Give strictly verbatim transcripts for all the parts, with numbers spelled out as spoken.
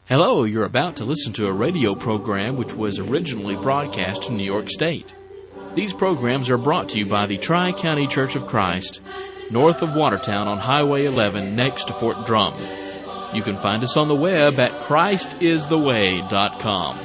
Hello, you're about to listen to a radio program which was originally broadcast in New York State. These programs are brought to you by the Tri-County Church of Christ, north of Watertown on Highway eleven next to Fort Drum. You can find us on the web at christ is the way dot com.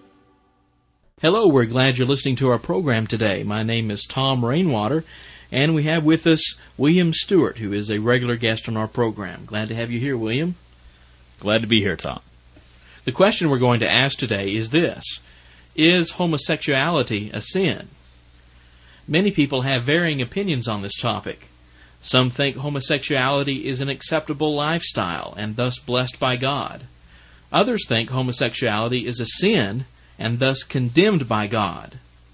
Hello, we're glad you're listening to our program today. My name is Tom Rainwater, and we have with us William Stewart, who is a regular guest on our program. Glad to have you here, William. Glad to be here, Tom. The question we're going to ask today is this: is homosexuality a sin? Many people have varying opinions on this topic. Some think homosexuality is an acceptable lifestyle and thus blessed by God. Others think homosexuality is a sin and thus condemned by God.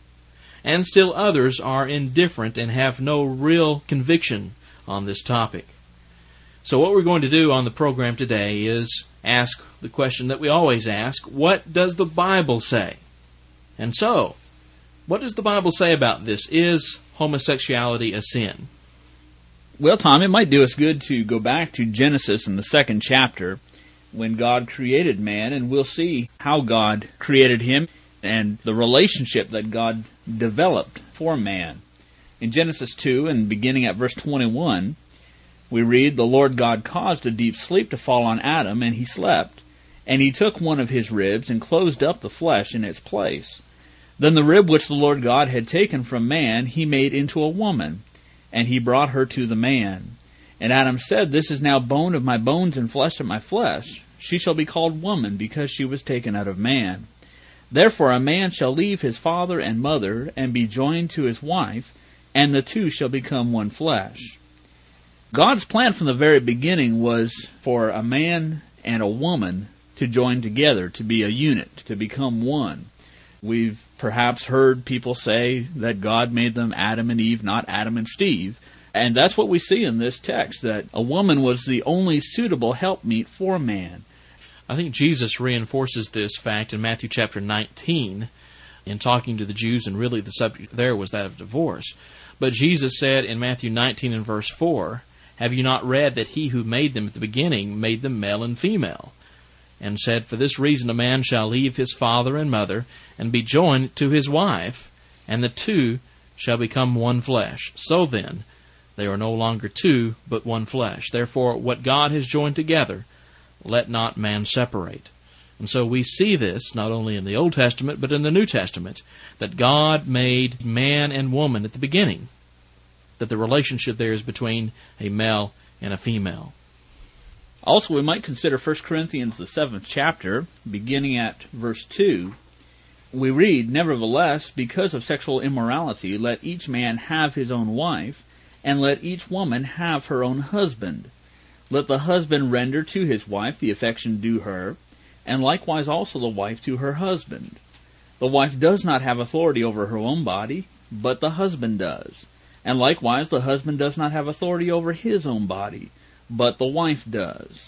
And still others are indifferent and have no real conviction on this topic. So what we're going to do on the program today is ask the question that we always ask: what does the Bible say? And so, what does the Bible say about this? Is homosexuality a sin? Well, Tom, it might do us good to go back to Genesis in the second chapter when God created man, and we'll see how God created him and the relationship that God developed for man. In Genesis two, and beginning at verse twenty-one, we read, "The Lord God caused a deep sleep to fall on Adam, and he slept. And he took one of his ribs and closed up the flesh in its place. Then the rib which the Lord God had taken from man he made into a woman, and he brought her to the man. And Adam said, This is now bone of my bones and flesh of my flesh. She shall be called woman, because she was taken out of man. Therefore a man shall leave his father and mother, and be joined to his wife, and the two shall become one flesh." God's plan from the very beginning was for a man and a woman to join together, to be a unit, to become one. We've perhaps heard people say that God made them Adam and Eve, not Adam and Steve. And that's what we see in this text, that a woman was the only suitable helpmeet for man. I think Jesus reinforces this fact in Matthew chapter nineteen in talking to the Jews, and really the subject there was that of divorce. But Jesus said in Matthew nineteen and verse four, "Have you not read that he who made them at the beginning made them male and female? And said, For this reason a man shall leave his father and mother, and be joined to his wife, and the two shall become one flesh. So then, they are no longer two, but one flesh. Therefore, what God has joined together, let not man separate." And so we see this not only in the Old Testament, but in the New Testament, that God made man and woman at the beginning, that the relationship there is between a male and a female. Also, we might consider First Corinthians, the seventh chapter, beginning at verse two. We read, "Nevertheless, because of sexual immorality, let each man have his own wife, and let each woman have her own husband. Let the husband render to his wife the affection due her, and likewise also the wife to her husband. The wife does not have authority over her own body, but the husband does. And likewise the husband does not have authority over his own body, but the wife does."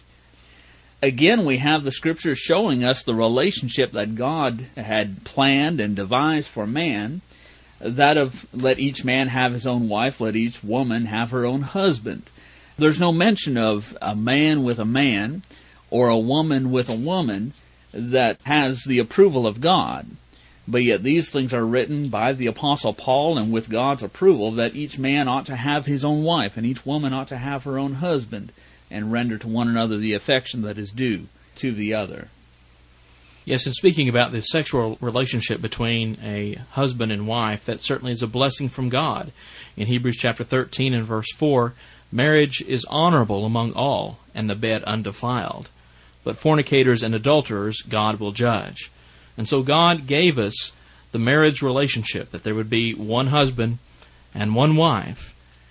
Again, we have the Scriptures showing us the relationship that God had planned and devised for man, that of let each man have his own wife, let each woman have her own husband. There's no mention of a man with a man or a woman with a woman that has the approval of God. But yet these things are written by the Apostle Paul and with God's approval, that each man ought to have his own wife and each woman ought to have her own husband, and render to one another the affection that is due to the other. Yes, and speaking about the sexual relationship between a husband and wife, that certainly is a blessing from God. In Hebrews chapter thirteen and verse four, "Marriage is honorable among all, and the bed undefiled. But fornicators and adulterers God will judge." And so God gave us the marriage relationship, that there would be one husband and one wife.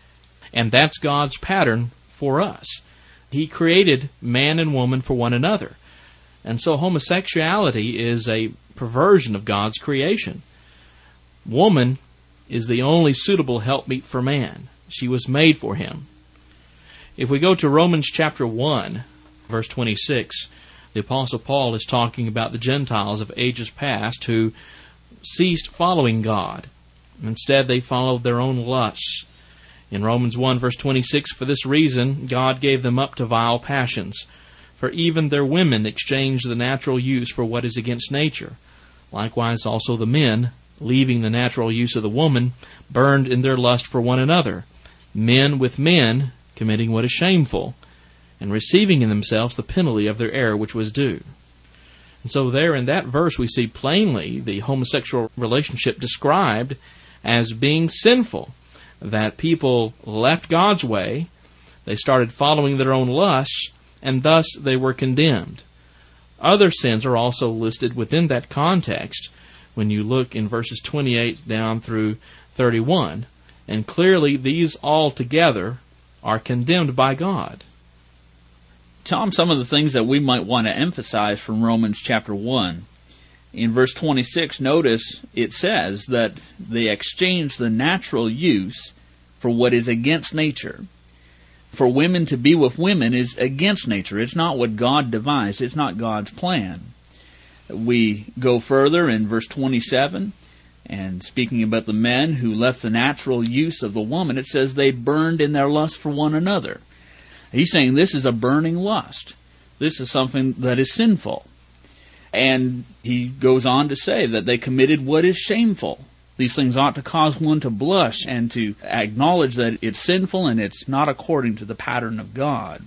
And that's God's pattern for us. He created man and woman for one another. And so homosexuality is a perversion of God's creation. Woman is the only suitable helpmeet for man. She was made for him. If we go to Romans chapter one, verse twenty-six, the Apostle Paul is talking about the Gentiles of ages past who ceased following God. Instead, they followed their own lusts. In Romans one, verse twenty-six, "For this reason God gave them up to vile passions. For even their women exchange the natural use for what is against nature. Likewise also the men, leaving the natural use of the woman, burned in their lust for one another, men with men, committing what is shameful, and receiving in themselves the penalty of their error which was due. And so there in that verse we see plainly the homosexual relationship described as being sinful, that people left God's way, they started following their own lusts, and thus they were condemned. Other sins are also listed within that context when you look in verses twenty-eight down through thirty-one, and clearly these all together are condemned by God. Tom, some of the things that we might want to emphasize from Romans chapter one. In verse twenty-six, notice it says that they exchange the natural use for what is against nature. For women to be with women is against nature. It's not what God devised. It's not God's plan. We go further in verse twenty-seven, and speaking about the men who left the natural use of the woman, it says they burned in their lust for one another. He's saying this is a burning lust. This is something that is sinful. And he goes on to say that they committed what is shameful. These things ought to cause one to blush and to acknowledge that it's sinful and it's not according to the pattern of God.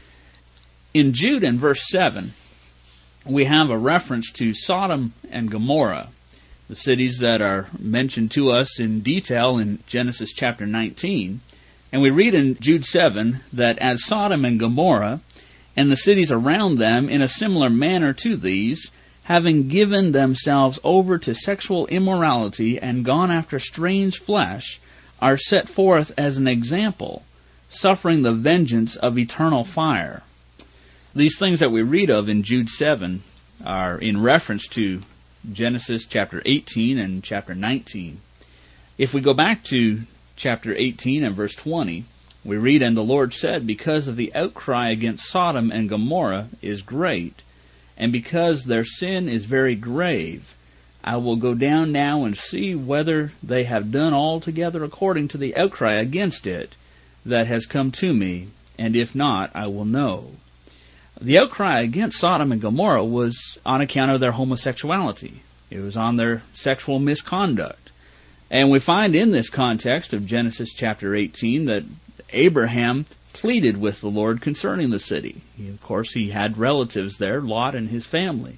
In Jude, in verse seven, we have a reference to Sodom and Gomorrah, the cities that are mentioned to us in detail in Genesis chapter nineteen. And we read in Jude seven that as Sodom and Gomorrah and the cities around them in a similar manner to these, having given themselves over to sexual immorality and gone after strange flesh, are set forth as an example, suffering the vengeance of eternal fire. These things that we read of in Jude seven are in reference to Genesis chapter eighteen and chapter nineteen. If we go back to chapter eighteen and verse twenty, we read, "And the Lord said, because of the outcry against Sodom and Gomorrah is great, and because their sin is very grave, I will go down now and see whether they have done altogether according to the outcry against it that has come to me, and if not, I will know." The outcry against Sodom and Gomorrah was on account of their homosexuality. It was on their sexual misconduct. And we find in this context of Genesis chapter eighteen that Abraham pleaded with the Lord concerning the city. He, of course, he had relatives there, Lot and his family.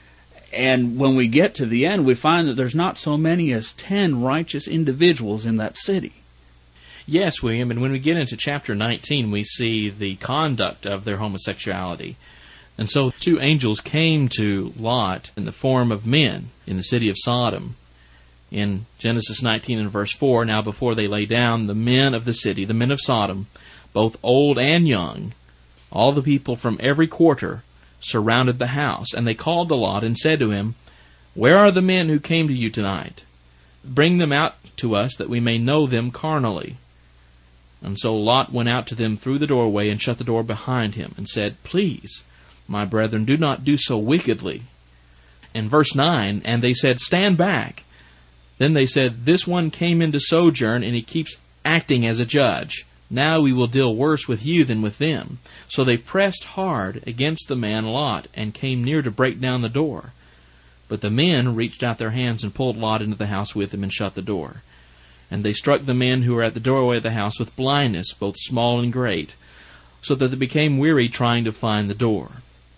And when we get to the end, we find that there's not so many as ten righteous individuals in that city. Yes, William, and when we get into chapter nineteen, we see the conduct of their homosexuality. And so two angels came to Lot in the form of men in the city of Sodom. In Genesis nineteen and verse four, "Now before they lay down, the men of the city, the men of Sodom, both old and young, all the people from every quarter, surrounded the house. And they called to Lot and said to him, 'Where are the men who came to you tonight? Bring them out to us that we may know them carnally.' And so Lot went out to them through the doorway and shut the door behind him and said, 'Please, my brethren, do not do so wickedly.' In verse nine, and they said, 'Stand back.' Then they said, 'This one came in to sojourn, and he keeps acting as a judge. Now we will deal worse with you than with them.' So they pressed hard against the man Lot, and came near to break down the door. But the men reached out their hands and pulled Lot into the house with them and shut the door. And they struck the men who were at the doorway of the house with blindness, both small and great, so that they became weary trying to find the door."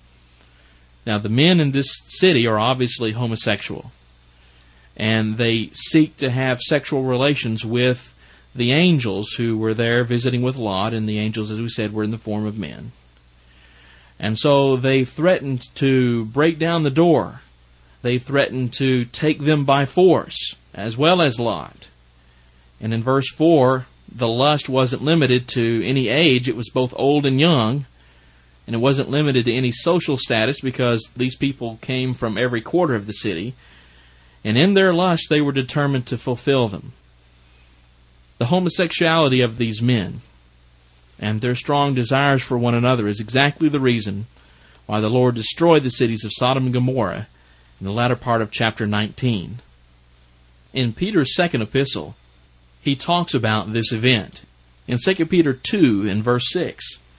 Now the men in this city are obviously homosexual, and they seek to have sexual relations with the angels who were there visiting with Lot, and the angels, as we said, were in the form of men. And so they threatened to break down the door. They threatened to take them by force, as well as Lot. And in verse four, the lust wasn't limited to any age. It was both old and young. And it wasn't limited to any social status, because these people came from every quarter of the city. And in their lust, they were determined to fulfill them. The homosexuality of these men and their strong desires for one another is exactly the reason why the Lord destroyed the cities of Sodom and Gomorrah in the latter part of chapter nineteen. In Peter's second epistle, he talks about this event. In Second Peter two, in verse six,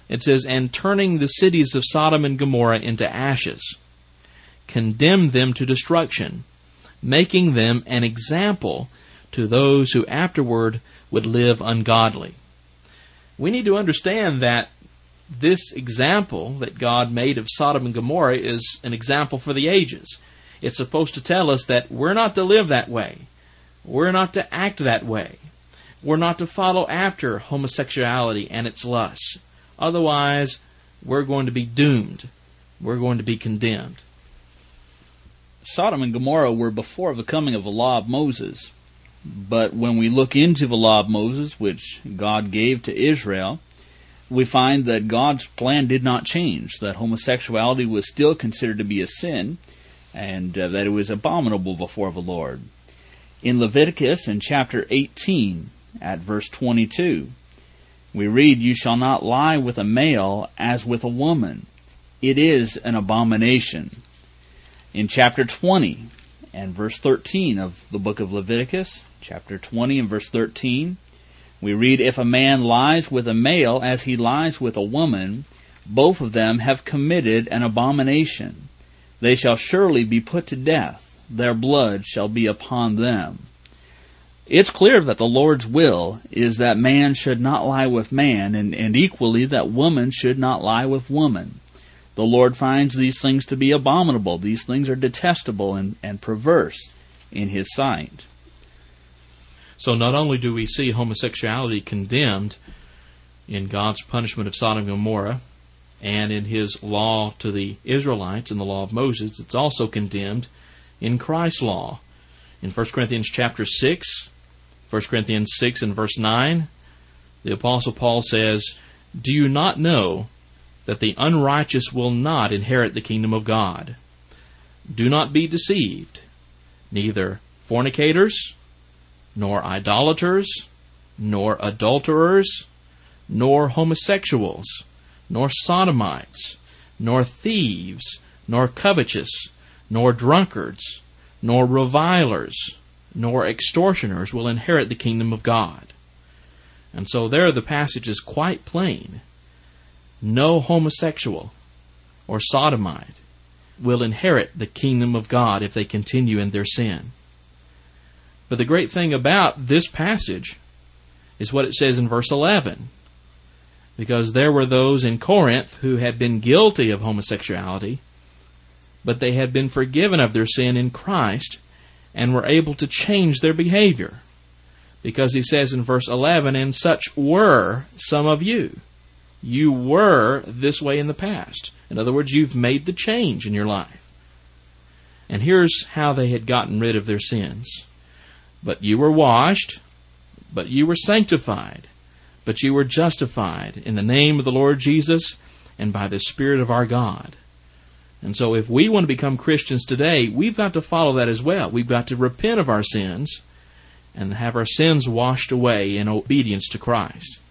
It says, "And turning the cities of Sodom and Gomorrah into ashes, condemned them to destruction, making them an example to those who afterward would live ungodly." We need to understand that this example that God made of Sodom and Gomorrah is an example for the ages. It's supposed to tell us that we're not to live that way. We're not to act that way. We're not to follow after homosexuality and its lusts. Otherwise, we're going to be doomed. We're going to be condemned. Sodom and Gomorrah were before the coming of the law of Moses. But when we look into the law of Moses, which God gave to Israel, we find that God's plan did not change, that homosexuality was still considered to be a sin, and uh, that it was abominable before the Lord. In Leviticus, in chapter eighteen, at verse twenty-two, we read, "You shall not lie with a male as with a woman. It is an abomination." In chapter twenty, and verse thirteen of the book of Leviticus, chapter twenty and verse thirteen, we read, "If a man lies with a male as he lies with a woman, both of them have committed an abomination. They shall surely be put to death. Their blood shall be upon them." It's clear that the Lord's will is that man should not lie with man, and, and equally that woman should not lie with woman. The Lord finds these things to be abominable. These things are detestable and, and perverse in His sight. So not only do we see homosexuality condemned in God's punishment of Sodom and Gomorrah and in His law to the Israelites in the law of Moses, it's also condemned in Christ's law. In First Corinthians chapter six, First Corinthians six and verse nine, the Apostle Paul says, "Do you not know that the unrighteous will not inherit the kingdom of God? Do not be deceived. Neither fornicators, nor idolaters, nor adulterers, nor homosexuals, nor sodomites, nor thieves, nor covetous, nor drunkards, nor revilers, nor extortioners will inherit the kingdom of God." And so there the passage is quite plain. No homosexual or sodomite will inherit the kingdom of God if they continue in their sin. But the great thing about this passage is what it says in verse eleven. Because there were those in Corinth who had been guilty of homosexuality, but they had been forgiven of their sin in Christ and were able to change their behavior. Because he says in verse eleven, "And such were some of you." You were this way in the past. In other words, you've made the change in your life. And here's how they had gotten rid of their sins. "But you were washed, but you were sanctified, but you were justified in the name of the Lord Jesus and by the Spirit of our God." And so if we want to become Christians today, we've got to follow that as well. We've got to repent of our sins and have our sins washed away in obedience to Christ.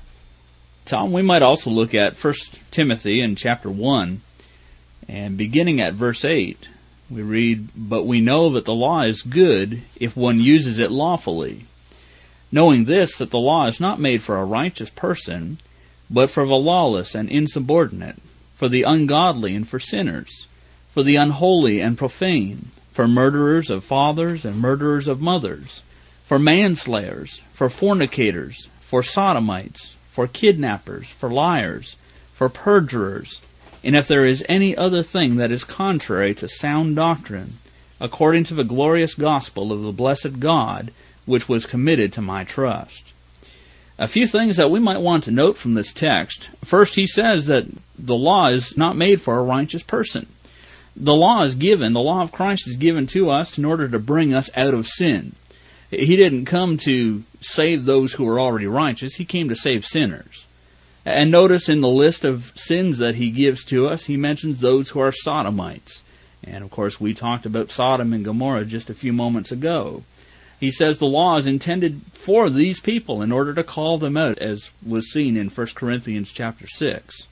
Tom, we might also look at First Timothy in chapter one, and beginning at verse eight, we read, "But we know that the law is good if one uses it lawfully, knowing this, that the law is not made for a righteous person, but for the lawless and insubordinate, for the ungodly and for sinners, for the unholy and profane, for murderers of fathers and murderers of mothers, for manslayers, for fornicators, for sodomites, for kidnappers, for liars, for perjurers, and if there is any other thing that is contrary to sound doctrine, according to the glorious gospel of the blessed God, which was committed to my trust." A few things that we might want to note from this text. First, he says that the law is not made for a righteous person. The law is given, the law of Christ is given to us in order to bring us out of sin. He didn't come to save those who are already righteous. He came to save sinners. And notice in the list of sins that he gives to us, he mentions those who are sodomites. And of course, we talked about Sodom and Gomorrah just a few moments ago. He says the law is intended for these people in order to call them out, as was seen in First Corinthians chapter six.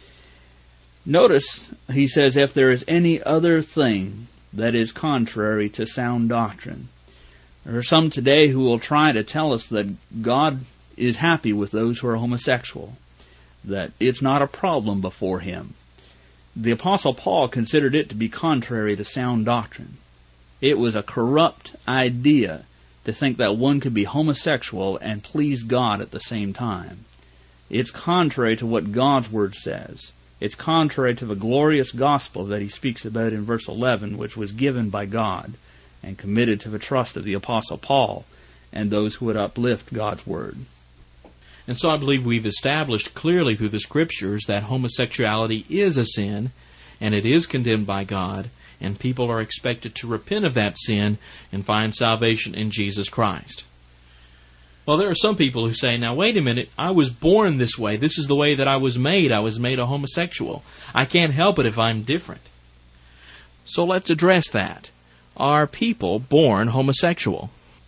Notice, he says, if there is any other thing that is contrary to sound doctrine. There are some today who will try to tell us that God is happy with those who are homosexual. that it's not a problem before him. The Apostle Paul considered it to be contrary to sound doctrine. It was a corrupt idea to think that one could be homosexual and please God at the same time. It's contrary to what God's Word says. It's contrary to the glorious gospel that he speaks about in verse eleven, which was given by God and committed to the trust of the Apostle Paul and those who would uplift God's Word. And so I believe we've established clearly through the Scriptures that homosexuality is a sin, and it is condemned by God, and people are expected to repent of that sin and find salvation in Jesus Christ. Well, there are some people who say, now wait a minute, I was born this way. This is the way that I was made. I was made a homosexual. I can't help it if I'm different. So let's address that. Are people born homosexual?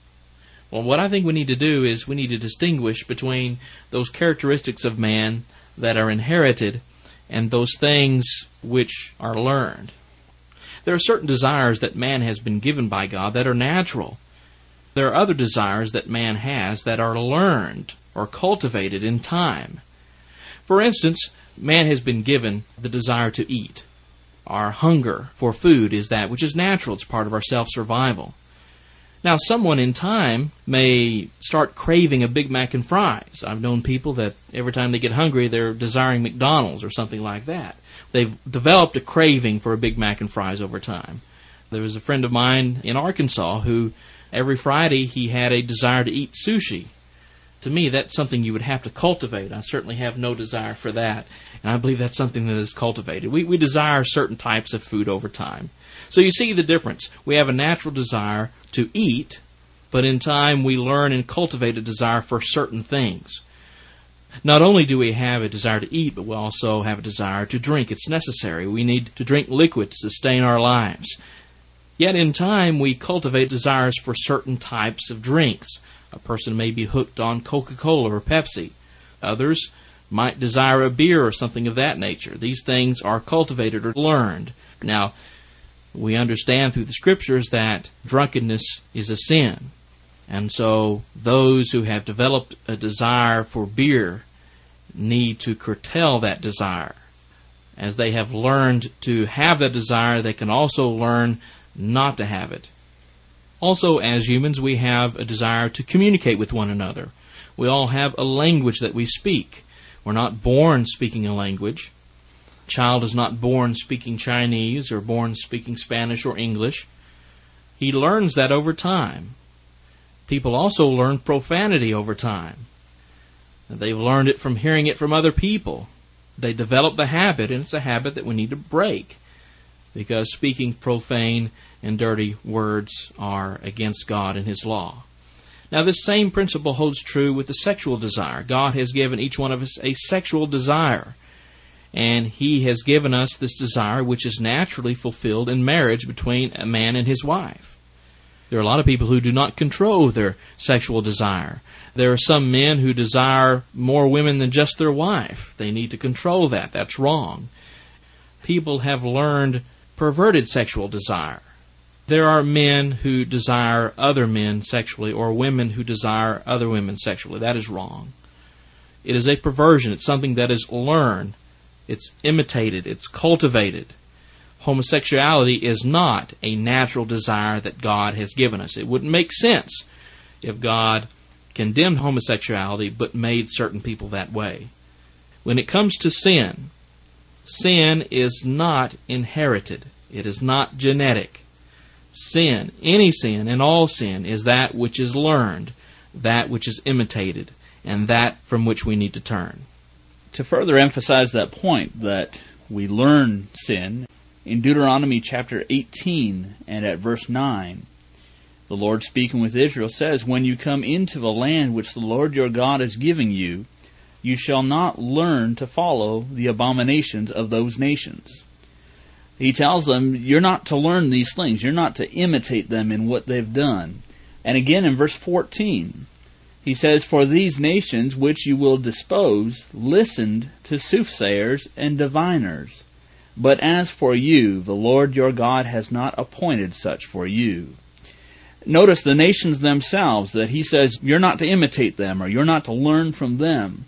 Well, what I think we need to do is we need to distinguish between those characteristics of man that are inherited and those things which are learned. There are certain desires that man has been given by God that are natural. There are other desires that man has that are learned or cultivated in time. For instance, man has been given the desire to eat. Our hunger for food is that which is natural. It's part of our self-survival. Now, someone in time may start craving a Big Mac and fries. I've known people that every time they get hungry, they're desiring McDonald's or something like that. They've developed a craving for a Big Mac and fries over time. There was a friend of mine in Arkansas who every Friday he had a desire to eat sushi. To me, that's something you would have to cultivate. I certainly have no desire for that. And I believe that's something that is cultivated. We, we desire certain types of food over time. So you see the difference. We have a natural desire to eat, but in time we learn and cultivate a desire for certain things. Not only do we have a desire to eat, but we also have a desire to drink. It's necessary. We need to drink liquid to sustain our lives. Yet in time we cultivate desires for certain types of drinks. A person may be hooked on Coca-Cola or Pepsi. Others might desire a beer or something of that nature. These things are cultivated or learned. Now, we understand through the Scriptures that drunkenness is a sin. And so those who have developed a desire for beer need to curtail that desire. As they have learned to have that desire, they can also learn not to have it. Also, as humans, we have a desire to communicate with one another. We all have a language that we speak. We're not born speaking a language. A child is not born speaking Chinese or born speaking Spanish or English. He learns that over time. People also learn profanity over time. They've learned it from hearing it from other people. They develop the habit, and it's a habit that we need to break, because speaking profane and dirty words are against God and His law. Now, this same principle holds true with the sexual desire. God has given each one of us a sexual desire, and He has given us this desire which is naturally fulfilled in marriage between a man and his wife. There are a lot of people who do not control their sexual desire. There are some men who desire more women than just their wife. They need to control that. That's wrong. People have learned perverted sexual desire. There are men who desire other men sexually, or women who desire other women sexually. That is wrong. It is a perversion. It's something that is learned. It's imitated. It's cultivated. Homosexuality is not a natural desire that God has given us. It wouldn't make sense if God condemned homosexuality but made certain people that way. When it comes to sin, sin is not inherited. It is not genetic. Sin, any sin and all sin, is that which is learned, that which is imitated, and that from which we need to turn. To further emphasize that point that we learn sin, in Deuteronomy chapter eighteen and at verse nine, the Lord speaking with Israel says, "When you come into the land which the Lord your God is giving you, you shall not learn to follow the abominations of those nations." He tells them, you're not to learn these things. You're not to imitate them in what they've done. And again in verse fourteen, he says, "For these nations which you will dispose listened to soothsayers and diviners. But as for you, the Lord your God has not appointed such for you." Notice the nations themselves, that he says you're not to imitate them, or you're not to learn from them.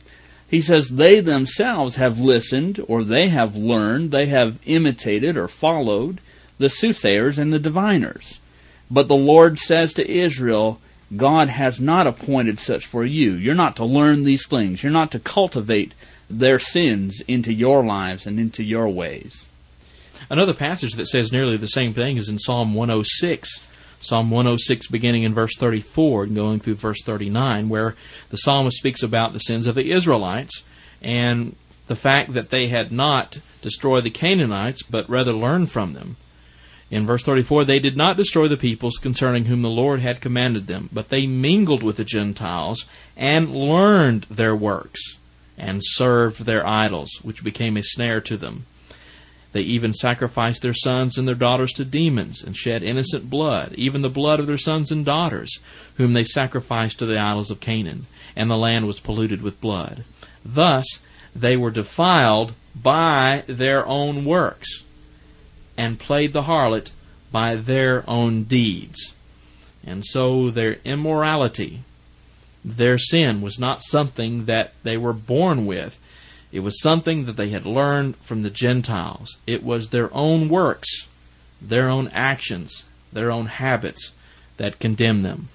He says, they themselves have listened, or they have learned, they have imitated or followed the soothsayers and the diviners. But the Lord says to Israel, God has not appointed such for you. You're not to learn these things. You're not to cultivate their sins into your lives and into your ways. Another passage that says nearly the same thing is in Psalm one oh six. Psalm one oh six beginning in verse thirty-four and going through verse thirty-nine, where the psalmist speaks about the sins of the Israelites and the fact that they had not destroyed the Canaanites, but rather learned from them. In verse thirty-four, they did not destroy the peoples concerning whom the Lord had commanded them, but they mingled with the Gentiles and learned their works and served their idols, which became a snare to them. They even sacrificed their sons and their daughters to demons and shed innocent blood, even the blood of their sons and daughters, whom they sacrificed to the idols of Canaan, and the land was polluted with blood. Thus they were defiled by their own works, and played the harlot by their own deeds. And so their immorality, their sin, was not something that they were born with. It was something that they had learned from the Gentiles. It was their own works, their own actions, their own habits that condemned them.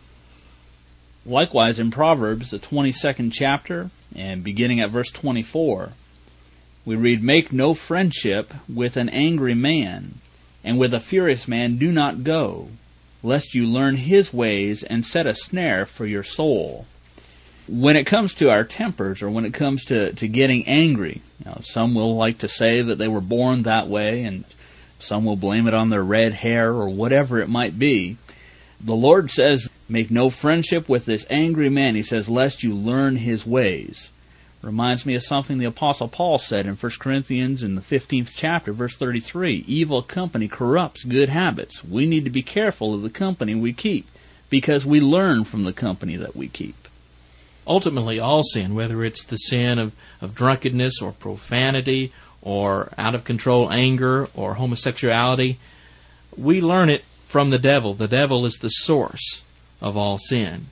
Likewise, in Proverbs, the twenty-second chapter, and beginning at verse twenty-four, we read, Make no friendship with an angry man, and with a furious man do not go, lest you learn his ways and set a snare for your soul. When it comes to our tempers, or when it comes to, to getting angry, you know, some will like to say that they were born that way, and some will blame it on their red hair or whatever it might be. The Lord says, make no friendship with this angry man. He says, lest you learn his ways. Reminds me of something the Apostle Paul said in First Corinthians in the fifteenth chapter, verse thirty-three. Evil company corrupts good habits. We need to be careful of the company we keep, because we learn from the company that we keep. Ultimately, all sin, whether it's the sin of, of drunkenness or profanity or out-of-control anger or homosexuality, we learn it from the devil. The devil is the source of all sin.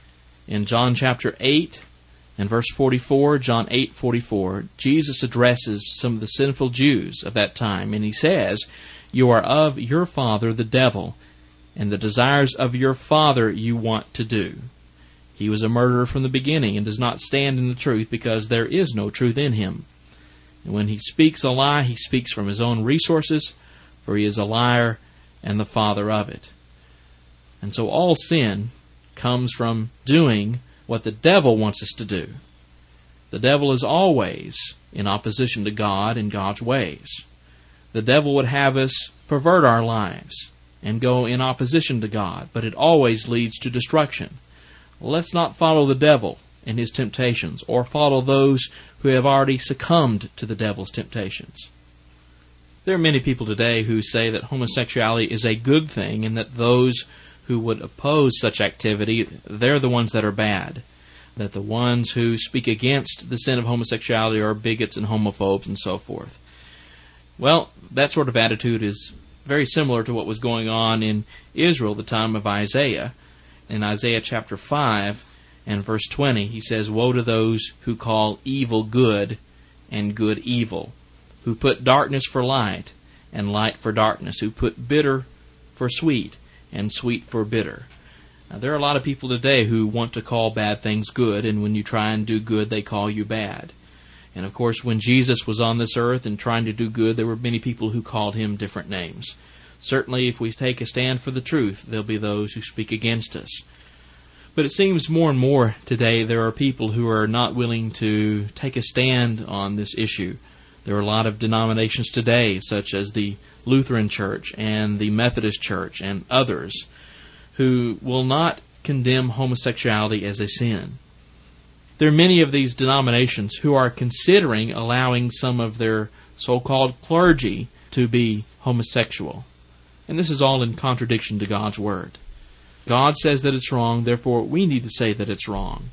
In John chapter eight and verse forty-four, John eight forty-four, Jesus addresses some of the sinful Jews of that time, and he says, You are of your father the devil, and the desires of your father you want to do. He was a murderer from the beginning and does not stand in the truth, because there is no truth in him. And when he speaks a lie, he speaks from his own resources, for he is a liar and the father of it. And so all sin comes from doing what the devil wants us to do. The devil is always in opposition to God and God's ways. The devil would have us pervert our lives and go in opposition to God, but it always leads to destruction. Let's not follow the devil in his temptations, or follow those who have already succumbed to the devil's temptations. There are many people today who say that homosexuality is a good thing, and that those who would oppose such activity, they're the ones that are bad. That the ones who speak against the sin of homosexuality are bigots and homophobes and so forth. Well, that sort of attitude is very similar to what was going on in Israel at the time of Isaiah. In Isaiah chapter five and verse twenty, he says, Woe to those who call evil good and good evil, who put darkness for light and light for darkness, who put bitter for sweet and sweet for bitter. Now, there are a lot of people today who want to call bad things good, and when you try and do good, they call you bad. And of course, when Jesus was on this earth and trying to do good, there were many people who called him different names. Certainly, if we take a stand for the truth, there'll be those who speak against us. But it seems more and more today there are people who are not willing to take a stand on this issue. There are a lot of denominations today, such as the Lutheran Church and the Methodist Church and others, who will not condemn homosexuality as a sin. There are many of these denominations who are considering allowing some of their so-called clergy to be homosexual. And this is all in contradiction to God's Word. God says that it's wrong, therefore we need to say that it's wrong.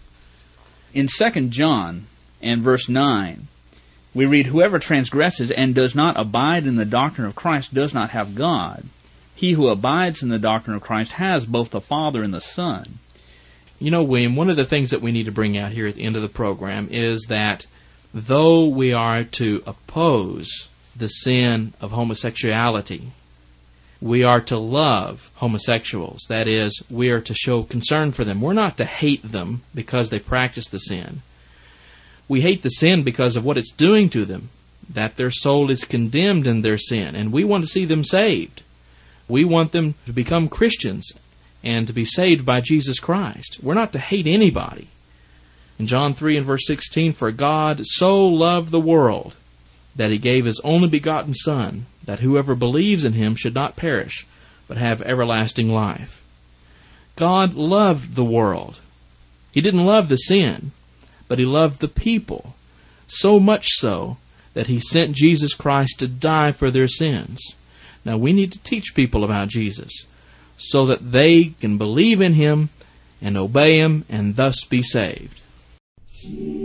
In Second John and verse nine, we read, Whoever transgresses and does not abide in the doctrine of Christ does not have God. He who abides in the doctrine of Christ has both the Father and the Son. You know, William, one of the things that we need to bring out here at the end of the program is that though we are to oppose the sin of homosexuality, we are to love homosexuals. That is, we are to show concern for them. We're not to hate them because they practice the sin. We hate the sin because of what it's doing to them, that their soul is condemned in their sin, and we want to see them saved. We want them to become Christians and to be saved by Jesus Christ. We're not to hate anybody. In John three and verse sixteen, for God so loved the world that He gave His only begotten Son, that whoever believes in Him should not perish, but have everlasting life. God loved the world. He didn't love the sin, but He loved the people, so much so that He sent Jesus Christ to die for their sins. Now we need to teach people about Jesus so that they can believe in Him and obey Him and thus be saved.